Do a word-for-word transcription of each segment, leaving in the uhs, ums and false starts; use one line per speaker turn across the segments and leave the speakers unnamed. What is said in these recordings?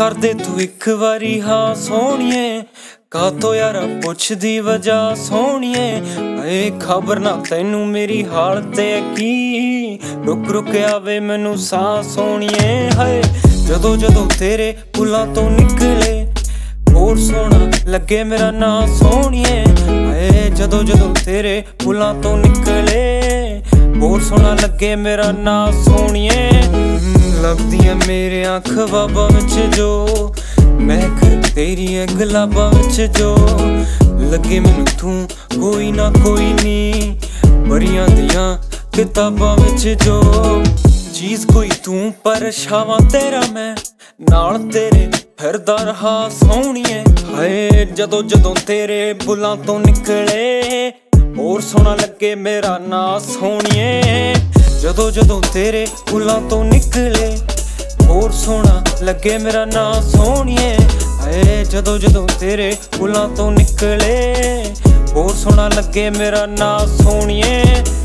ਕਰਦੇ ਤੂੰ ਇੱਕ ਵਾਰੀ ਹਾਂ ਸੋਹਣੀਏ, ਕਾਤੋਂ ਯਾਰਾ ਪੁੱਛਦੀ ਵਜ੍ਹਾ ਸੋਹਣੀਏ। ਏ ਖਬਰ ਨਾ ਤੈਨੂੰ ਮੇਰੀ ਹਾਲਤ ਤੇ ਕੀ, ਰੁਕ ਰੁਕ ਆਵੇ ਮੈਨੂੰ ਸਾਹ ਸੋਹਣੀਏ। ਹਾਏ ਜਦੋਂ ਜਦੋਂ ਤੇਰੇ ਬੁੱਲਾਂ ਤੋਂ ਨਿਕਲੇ ਹੋਰ ਸੋਹਣਾ ਲੱਗੇ ਮੇਰਾ ਨਾਂ ਸੋਹਣੀਏ। ਹਾਏ ਜਦੋਂ ਜਦੋਂ ਤੇਰੇ ਬੁੱਲਾਂ ਤੋਂ ਨਿਕਲੇ ਹੋਰ ਸੋਹਣਾ ਲੱਗੇ ਮੇਰਾ ਨਾਂ ਸੋਹਣੀਏ। ਲੱਗਦੀਆਂ ਮੇਰੇ ਅੱਖ ਖਵਾਬਾਂ ਵਿੱਚ ਜੋ ਮਹਿਕ ਤੇਰੀਆਂ ਗੁਲਾਬਾਂ ਵਿੱਚ ਜੋ ਲੱਗੇ ਮੈਨੂੰ ਤੂੰ ਕੋਈ ਨਾ ਕੋਈ ਨੀ ਪਰੀਆਂ ਦੀਆਂ ਕਿਤਾਬਾਂ ਵਿੱਚ ਜੋ ਚੀਜ਼ ਕੋਈ ਤੂੰ ਪਰਛਾਵਾਂ ਤੇਰਾ ਮੈਂ ਨਾਲ ਤੇਰੇ ਫਿਰਦਾ ਰਹਾ ਸੋਹਣੀਏ। ਹਾਏ ਜਦੋਂ ਜਦੋਂ ਤੇਰੇ ਬੁੱਲਾਂ ਤੋਂ ਨਿਕਲੇ ਹੋਰ ਸੋਹਣਾ ਲੱਗੇ ਮੇਰਾ ਨਾਂ ਸੋਹਣੀਏ। ਜਦੋਂ ਜਦੋਂ ਤੇਰੇ ਬੁੱਲਾਂ ਤੋਂ ਨਿਕਲੇ ਹੋਰ ਸੋਹਣਾ ਲੱਗੇ ਮੇਰਾ ਨਾਂ ਸੋਹਣੀਏ। ਹਾਏ ਜਦੋਂ ਜਦੋਂ ਤੇਰੇ ਬੁੱਲਾਂ ਤੋਂ ਨਿਕਲੇ ਹੋਰ ਸੋਹਣਾ ਲੱਗੇ ਮੇਰਾ ਨਾਂ ਸੋਹਣੀਏ।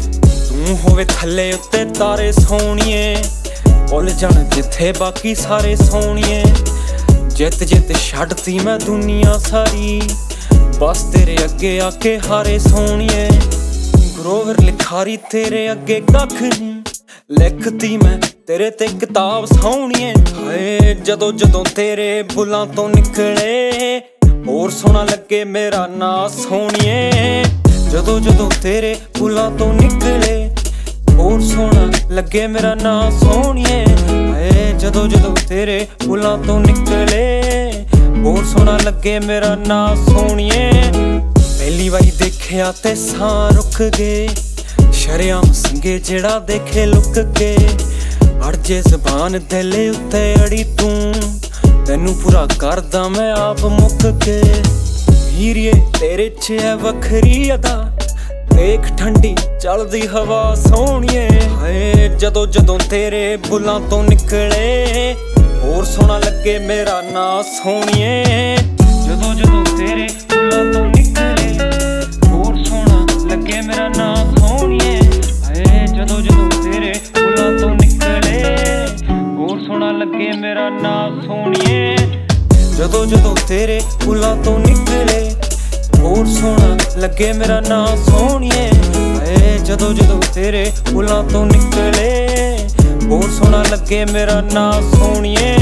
ਤੂੰ ਹੋਵੇ ਥੱਲੇ ਉੱਤੇ ਤਾਰੇ ਸੋਹਣੀਏ, ਭੁੱਲ ਜਾਣ ਜਿੱਥੇ ਬਾਕੀ ਸਾਰੇ ਸੋਹਣੀਏ। ਜਿੱਤ ਜਿੱਤ ਛੱਡਤੀ ਮੈਂ ਦੁਨੀਆ ਸਾਰੀ, ਬਸ ਤੇਰੇ ਅੱਗੇ ਆ ਕੇ ਹਾਰੇ ਸੋਹਣੀਏ। ਗਰੋਵਰ ਲਿਖਾਰੀ ਤੇਰੇ ਅੱਗੇ ਕੱਖ ਨੀ, ਲਿਖਤੀ ਮੈਂ ਤੇਰੇ ਤੇ ਕਿਤਾਬ ਸੋਹਣੀਏ। ਹਾਏ ਜਦੋਂ ਜਦੋਂ ਤੇਰੇ ਬੁੱਲਾਂ ਤੋਂ ਨਿਕਲੇ ਹੋਰ ਸੋਹਣਾ ਲੱਗੇ ਮੇਰਾ ਨਾਂ ਸੋਹਣੀਏ। ਜਦੋਂ ਜਦੋਂ ਤੇਰੇ ਬੁੱਲਾਂ ਤੋਂ ਨਿਕਲੇ ਹੋਰ ਸੋਹਣਾ ਲੱਗੇ ਮੇਰਾ ਨਾਂ ਸੋਹਣੀਏ। ਹਾਏ ਜਦੋਂ ਜਦੋਂ ਤੇਰੇ ਬੁੱਲਾਂ ਤੋਂ ਨਿਕਲੇ ਹੋਰ ਸੋਹਣਾ ਲੱਗੇ ਮੇਰਾ ਨਾਂ ਸੋਹਣੀਏ। ਪਹਿਲੀ ਵਾਰੀ ਦੇਖਿਆ ਤੇ ਸਾਹ ਰੁਕ ਗਏ, ਸ਼ਰੇਆਮ ਸੰਗੇ ਜਿਹੜਾ ਦੇਖੇ ਲੁੱਕ ਕੇ। ਅੜ ਜੇ ਜ਼ਬਾਨ ਦਿਲ ਉੱਤੇ ਅੜੀ ਤੂੰ, ਤੈਨੂੰ ਪੂਰਾ ਕਰਦਾ ਮੈਂ ਆਪ ਮੁੱਕ ਕੇ। ਹੀਰੀਏ ਤੇਰੇ 'ਚ ਹੈ ਵੱਖਰੀ ਅਦਾ, ਦੇਖ ਠੰਡੀ ਚੱਲਦੀ ਹਵਾ ਸੋਹਣੀਏ। ਹਾਏ ਜਦੋਂ ਜਦੋਂ ਤੇਰੇ ਬੁੱਲਾਂ ਤੋਂ ਨਿਕਲੇ ਹੋਰ ਸੋਹਣਾ ਲੱਗੇ ਮੇਰਾ ਨਾਂ ਸੋਹਣੀਏ। ਜਦੋਂ ਜਦੋਂ ਤੇਰੇ ਬੁੱਲਾਂ ਤੋਂ ਨਿਕਲੇ ਹੋਰ ਸੋਹਣਾ ਲੱਗੇ ਮੇਰਾ ਨਾਂ ਸੋਹਣੀਏ। ਹਾਏ ਜਦੋਂ ਜਦੋਂ ਤੇਰੇ ਬੁੱਲਾਂ ਤੋਂ ਨਿਕਲੇ ਹੋਰ ਸੋਹਣਾ ਲੱਗੇ ਮੇਰਾ ਨਾਂ ਸੋਹਣੀਏ। ਜਦੋਂ ਜਦੋਂ ਤੇਰੇ ਬੁੱਲਾਂ ਤੋਂ ਨਿਕਲੇ ਹੋਰ ਸੋਹਣਾ ਲੱਗੇ ਮੇਰਾ ਨਾਂ ਸੋਹਣੀਏ। ਹਾਏ ਜਦੋਂ ਜਦੋਂ ਤੇਰੇ ਬੁੱਲਾਂ ਤੋਂ ਨਿਕਲੇ ਹੋਰ ਸੋਹਣਾ ਲੱਗੇ ਮੇਰਾ ਨਾਂ ਸੋਹਣੀਏ।